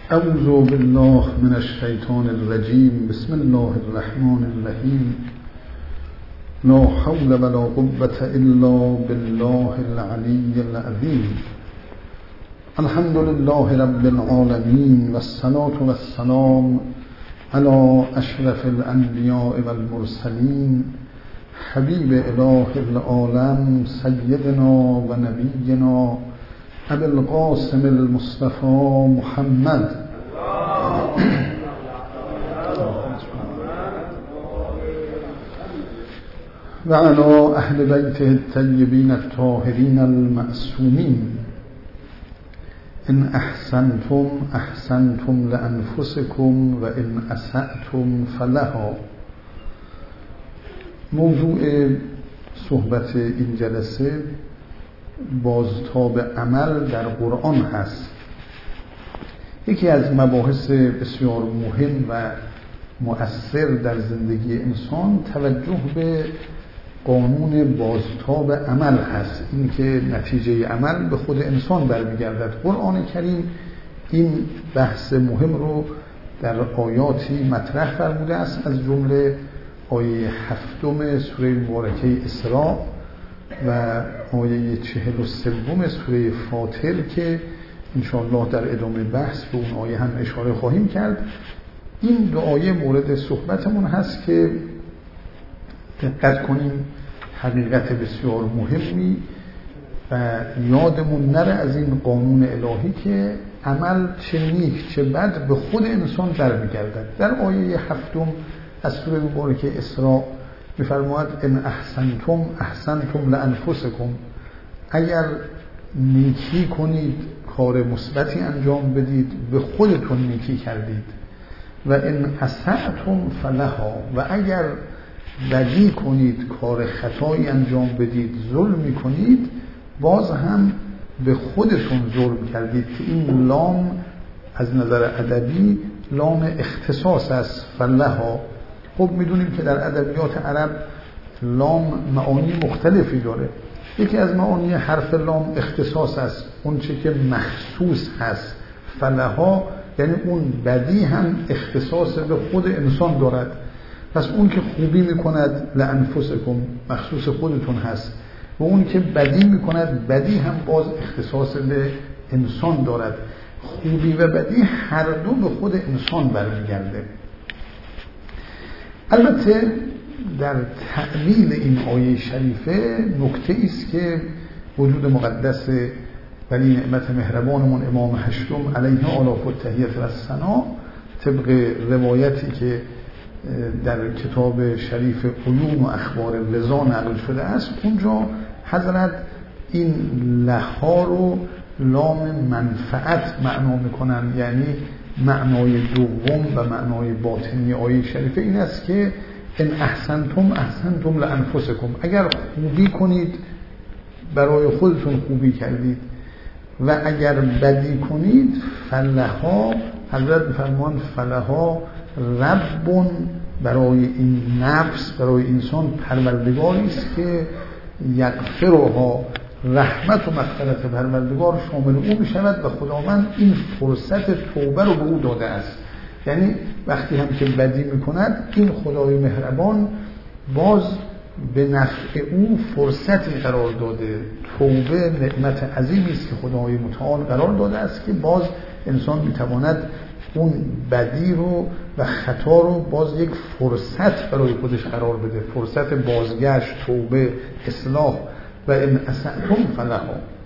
اعوذ بالله من الشیطان الرجیم. بسم الله الرحمن الرحیم. لا حول ولا قوة الا بالله العلی العظیم. الحمد لله رب العالمین والصلاة والسلام علی اشرف الانبیاء والمرسلین حبیب اله العالم سیدنا و نبینا ابی القاسم المصطفى محمد و علی اهل بیته الطیبین الطاهرین المعصومین. ان احسنتم احسنتم لانفسکم و ان اسأتم فلها. موضوع صحبت این جلسه بازتاب عمل در قرآن هست. یکی از مباحث بسیار مهم و مؤثر در زندگی انسان توجه به قانون بازتاب عمل هست، این که نتیجه عمل به خود انسان برمیگردد. قرآن کریم این بحث مهم رو در آیاتی مطرح فرموده است، از جمله آیه 7 سوره مبارکه اسراء و آیه 43 سوره فاطر که انشاءالله در ادامه بحث به اون آیه هم اشاره خواهیم کرد. این دو آیه مورد صحبتمون هست که دقت کنیم حقیقت بسیار مهمی و یادمون نره از این قانون الهی که عمل چه نیک چه بد به خود انسان برمیگردد. در آیه 7 از سوره مبارکه اسراء می‌فرماید ان احسنتم احسنتم لانفسکم. اگر نیکی کنید، کار مثبتی انجام بدید، به خودتون نیکی کردید. و ان اسأتم فلها. و اگر بدی کنید، کار خطایی انجام بدید، ظلمی کنید، باز هم به خودتون ظلم کردید. که این لام از نظر ادبی لام اختصاص است. فلها. خب میدونیم که در ادبیات عرب لام معانی مختلفی داره. یکی از معانی حرف لام اختصاص است، اون چه که مخصوص هست. فلها یعنی اون بدی هم اختصاص به خود انسان دارد. پس اون که خوبی میکند لانفسکم مخصوص خودتون هست، و اون که بدی میکند بدی هم باز اختصاص به انسان دارد. خوبی و بدی هر دو به خود انسان برمیگرده. البته در تعلیل این آیه شریفه نکته است که وجود مقدس ولی نعمت مهربانمون امام هشتم علیه آلاف و تحییت و ثنا طبق روایتی که در کتاب شریف عیون و اخبار لذا نقل شده است، اونجا حضرت این لها رو لام منفعت معنا میکنن. یعنی معنای دوم و معنای باطنی آیه شریفه این است که ان احسنتم احسنتم لانفسکم. اگر خوبی کنید برای خودتون خوبی کردید، و اگر بدی کنید فلها. حضرت می‌فرمایند فلها رب، برای این نفس، برای انسان پروردگاری است که یغفرها، رحمت و مغفرت پروردگار شامل او می‌شود و خداوند این فرصت توبه رو به او داده است. یعنی وقتی هم که بدی می‌کند این خدای مهربان باز به نفع او فرصتی قرار داده. توبه نعمت عظیمی است که خدای متعال قرار داده است که باز انسان می‌تواند اون بدی رو و خطا رو باز یک فرصت برای خودش قرار بده، فرصت بازگشت، توبه، اصلاح. و ان اسأتم فلها.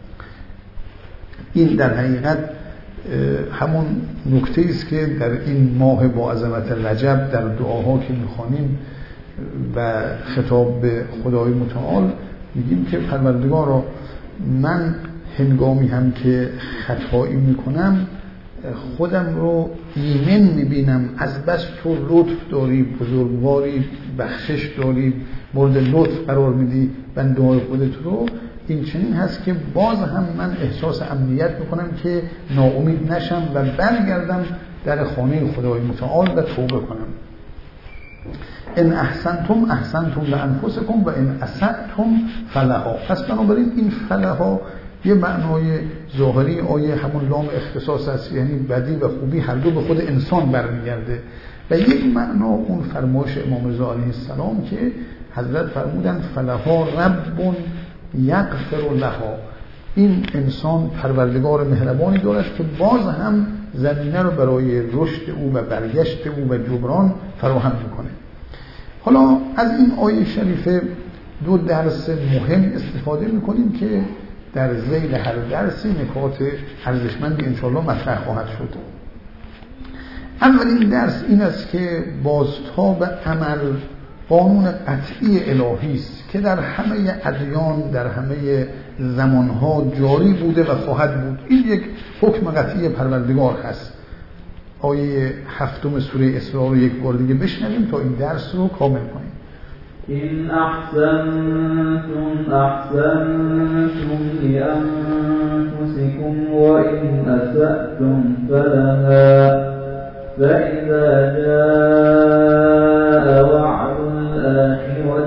این در حقیقت همون نکته است که در این ماه با عظمت رجب در دعاها که می‌خوانیم و خطاب به خدای متعال میگیم که پروردگارا من هنگامی هم که خطایی میکنم خودم رو ایمن میبینم، از بس تو لطف داری، بزرگواری، بخشش داری، مورد لطف قرار میدی بنده های خودت رو. این چنین هست که باز هم من احساس امنیت میکنم که ناامید نشم و برگردم در خانه خدای متعال و توبه کنم. ان احسنتم احسنتم لانفسکم و ان اسأتم فلها. پس بنابراین این فلها یه معنای ظاهری آیه همون لام اختصاص است، یعنی بدی و خوبی هر دو به خود انسان برمیگرده، و یک معنا اون فرمایش امام رضا علیه السلام که حضرت فرمودن فلها رب یغفر لها، این انسان پروردگار مهربانی دارد که باز هم زمینه رو برای رشد او و برگشت او و جبران فراهم میکنه. حالا از این آیه شریفه دو درس مهم استفاده میکنیم که در ذیل هر درسی نکات ارزشمندی انشاءالله مطرح خواهد شد. اولین درس این است که بازتاب عمل قانون قطعی الهی است که در همه ادیان در همه زمانها جاری بوده و خواهد بود. این یک حکم قطعی پروردگار هست. آیه 7 سوره اسراء رو یک بار دیگه بشنویم تا این درس رو کامل کنیم. إن أحسنتم أحسنتم لأنفسكم وإن أسأتم فلها فإذا جاء وعد الآخرة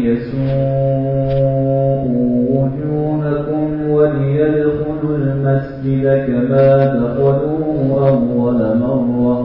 ليسوءوا وجوهكم وليدخلوا المسجد كما دخلوه أول مرة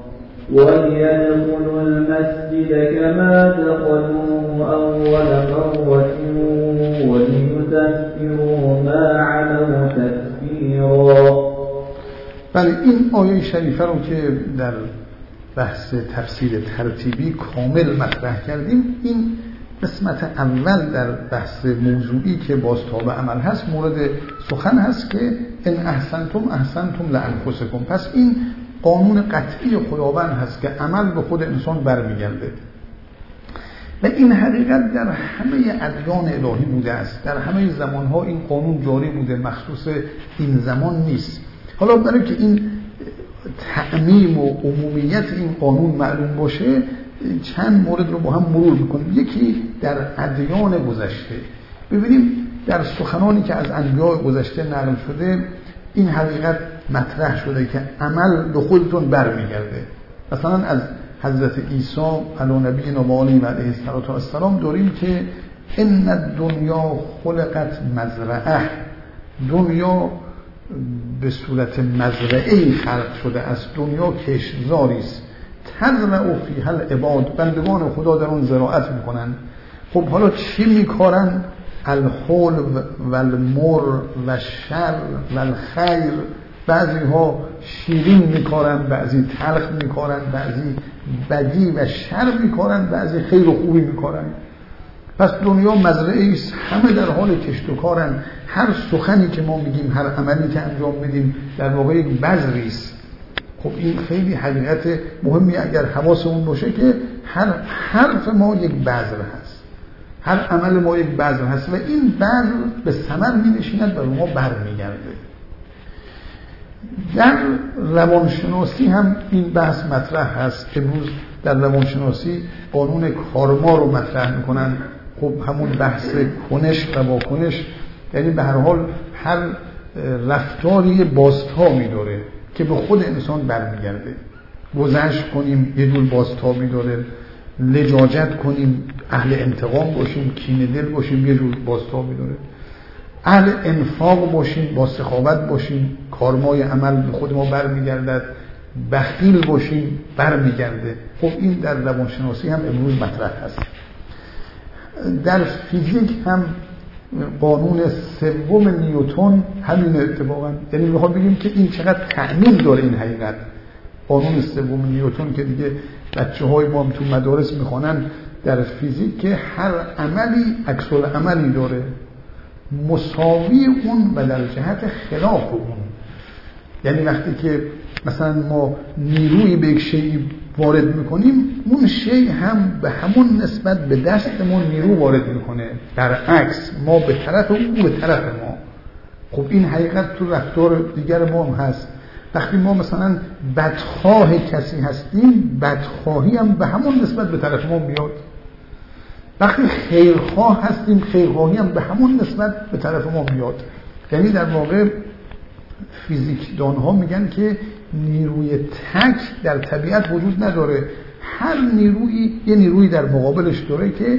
وليتذكروا ما علوا تذكيرا. بله، این آیه شریفه رو که در بحث تفسیر ترتیبی کامل مطرح کردیم، این قسمت اول در بحث موضوعی که بازتاب عمل هست مورد سخن هست که ان احسنتم احسنتم لانفسکم. پس این قانون قطعی خداوند هست که عمل به خود انسان برمیگرده و این حقیقت در همه ادیان الهی بوده است. در همه زمانها این قانون جاری بوده، مخصوص این زمان نیست. حالا برای که این تعمیم و عمومیت این قانون معلوم باشه چند مورد رو با هم مرور میکنیم. یکی در ادیان گذشته، ببینیم در سخنانی که از انبیاء گذشته نقل شده این حقیقت مطرح شده که عمل به خودتون برمیگرده. مثلا از حضرت عیسی علی نبینا و علیه السلام داریم که ان الدنیا خلقت مزرعه، دنیا به صورت مزرعه‌ای خلق شده است، دنیا کشتزاری است، تزرع فیها العباد، بندگان خدا در اون زراعت میکنن. خب حالا چی میکارن؟ الحلو و المر و شر و الخیر، بعضی ها شیرین میکارن، بعضی تلخ میکارن، بعضی بدی و شر میکارن، بعضی خیر و خوبی میکارن. پس دنیا مزرعه است، همه در حال کشت و کارن. هر سخنی که ما میگیم، هر عملی که انجام میدیم در واقع یک بذری است. خب این خیلی حقیقت مهمی اگر حواسمون باشه که هر حرف ما یک بذر هست، هر عمل ما یک بذر هست و این بذر به ثمر می‌نشیند و ما برمیگرده. در روانشناسی هم این بحث مطرح هست. امروز در روانشناسی قانون کارما رو مطرح میکنن. خب همون بحث کنش و واکنش، یعنی به هر حال هر رفتاری بازتابی داره که به خود انسان برمیگرده. گذشت کنیم یه جور بازتابی داره، لجاجت کنیم، اهل انتقام باشیم، کینه دل باشیم، یه جور بازتابی داره، اهل انفاق باشیم، با سخاوت باشیم، کارمای عمل به خود ما برمیگردد، بخیل باشیم برمیگرده. خب این در روانشناسی هم امروز مطرح هست. در فیزیک هم قانون سوم نیوتن همین اتفاقا، یعنی میخوام بگیم که این چقدر تعمیم داره این حقیقت. قانون سوم نیوتن که دیگه بچه‌های ما هم تو مدارس میخوانن در فیزیک، که هر عملی عکس العملی داره مساوی اون و در جهت خلاف اون. یعنی وقتی که مثلا ما نیروی به یک شیء وارد میکنیم، اون شیء هم به همون نسبت به دستمون نیرو وارد میکنه، برعکس ما به طرف اون به طرف ما. خب این حقیقت تو رفتار دیگر ما هم هست. وقتی ما مثلا بدخواه کسی هستیم، بدخواهی هم به همون نسبت به طرف ما میاد. وقتی خیرخواه هستیم، خیرخواهی هم به همون نسبت به طرف ما میاد. یعنی در واقع فیزیکدان ها میگن که نیروی تک در طبیعت وجود نداره، هر نیرویی یه نیرویی در مقابلش داره که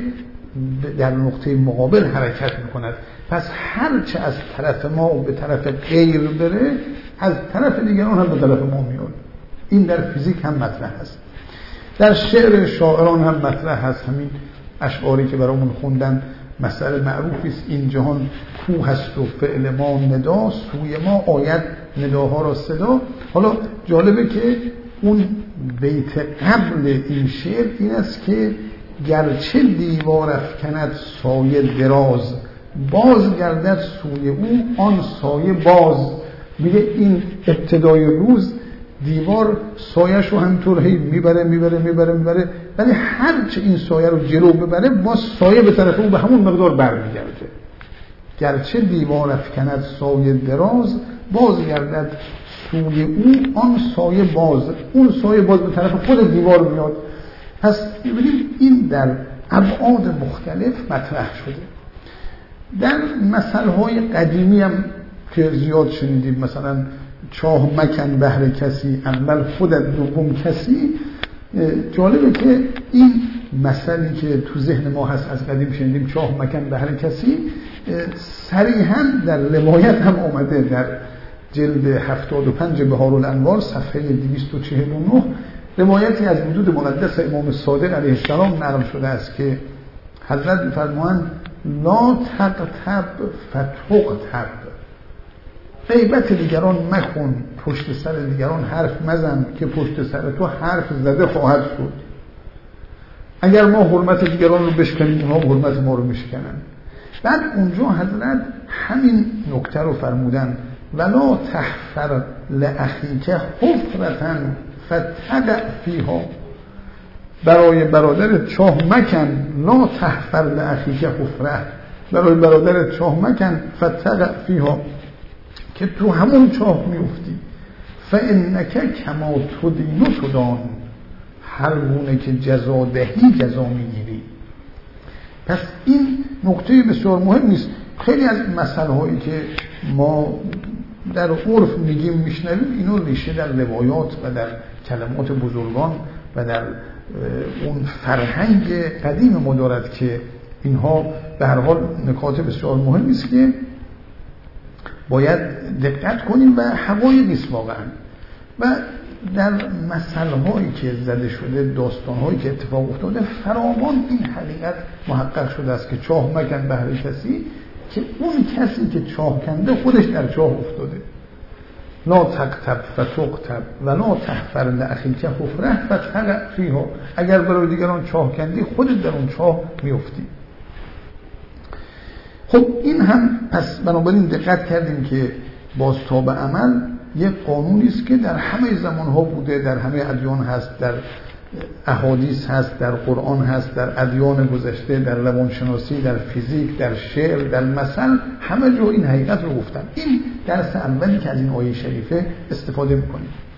در نقطه مقابل حرکت میکند. پس هرچه از طرف ما به طرف غیر بره از طرف دیگران هم به طرف ما میاد. این در فیزیک هم مطرح هست، در شعر شاعران هم مطرح هست. همین اشعاری که برامون خوندن مسئله معروفی است، این جهان کوه است و فعل ما ندا، سوی ما آید نداها را صدا. حالا جالبه که اون بیت قبل این شعر این است که گرچه دیوار افکند سایه دراز، باز گردد سوی او آن سایه باز. میگه این ابتدای روز دیوار سایه‌ش رو همینطور هی میبره، ولی هرچه این سایه رو جلو ببره باز سایه به طرف اون به همون مقدار برمیگرده. گرچه دیوار افکند سایه دراز، باز گردد سوی او آن سایه باز. اون سایه باز به طرف خود دیوار میاد. پس ببینیم این در ابعاد مختلف مطرح شده. در مثل‌های قدیمی هم که زیاد شنیدیم، مثلا چاه مکن بهر کسی اول خودت دوم کسی. جالبه که این مثلی که تو ذهن ما هست از قدیم شنیدیم چاه مکن بهر کسی، صریحاً در روایت هم آمده. در جلد 75 بهارالانوار صفحه 249 روایتی از وجود مقدس امام صادق علیه السلام نقل شده است که حضرت می‌فرمایند لا تغتب فتغتب، غیبت دیگران مکن، پشت سر دیگران حرف مزن که پشت سر تو حرف زده خواهد شد. اگر ما حرمت دیگران رو بشکنیم اونها حرمت ما رو میشکنن. بعد اونجا حضرت همین نکته رو فرمودن ولا تحفر لاخیک حفرة فتقع فیها، برای برادرت چاه مکن، لا تحفر لاخیک حفره، برای برادرت چاه مکن فتقع فیها، که تو همون چاه میفتی. فانک کما تدین تدان، هر گونه که جزا دهی جزا میگیری. پس این نکته بسیار مهم است. خیلی از مسائلی که ما در عرف میگیم میشنویم اینو ریشه در روایات و در کلمات بزرگان و در اون فرهنگ قدیم ما دارد که اینها به هر حال نکات بسیار مهمی است که باید دقت کنیم و حقایقی است واقعا. و در مسائلی که زده شده، داستان‌هایی که اتفاق افتاده، فراوان این حقیقت محقق شده است که چاه مکن بهر کسی، که اون کسی که چاه کنده خودش در چاه افتاده. لا تغتب فتغتب ولا تحفر لاخیک حفره فتقع فیها، اگر برای دیگران چاه کندی خودت در اون چاه میفتی. خب این هم پس بنابراین دقت کردیم که بازتاب عمل یک قانونی است که در همه زمانها بوده، در همه ادیان هست، در احادیث هست، در قرآن هست، در ادیان گذشته، در روانشناسی، در فیزیک، در شعر، در مثل، همه جا این حقیقت رو گفتن. این درس اولی که از این آیه شریفه استفاده می‌کنیم.